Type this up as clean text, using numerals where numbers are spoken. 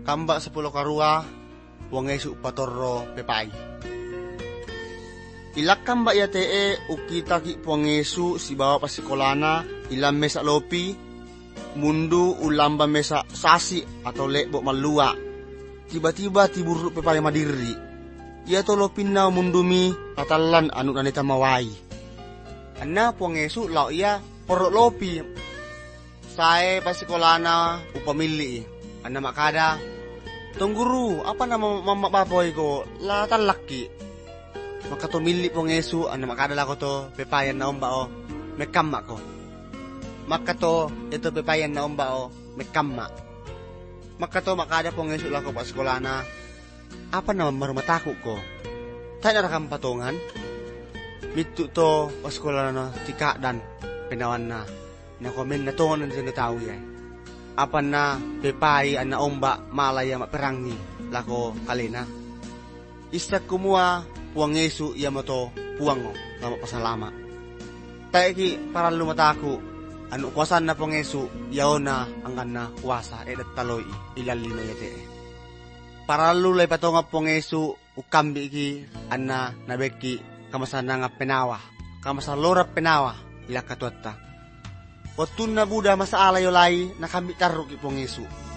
kamba 10 karua, Puang Yesu patorro pepai. Ilak kamba ya tee ukita ki Puang Yesu si bawa pasikolana ilam mesa lopi, mundu ulamba mesa sasi atau lekbok malua. Tiba-tiba tiburu pepai madiri. Ia to lopin na mundumi katalan anu nanita mawai. Anna Puang Yesu lau ia porok lopi. Saya pasikolana upamili. Anna makada. Tungguru, apa nama mama baboy ko? Latan laki. Maka to mili Puang Yesu, anna makada lako to pepayan na omba o. Mekama ko. Maka to ito pepayan na omba o. Mekama. Maka to makada Puang Yesu lako pasikolana. Apa nama marumataku ko? Tayo na rakam patungan. Mitu to pasikolana tika dan penawan na. Na komen na tongan na sinatawi ay. Apa na pepay na omba malaya maperangi lako kalina. Istak kumua Puang Yesu iya mo to puango lama pasalama. Tayo ki para lumataku anu kuasan na Puang Yesu yaw na anggan na kuasa edat taloy ilalino yate. Para lulay pato nga Puang Yesu ukambi ki anna nabeki kamasan na nga penawa. Kamasan lorap penawa ila katuata. Watun na Buddha masaala yolay nakambi taro ki Puang Yesu.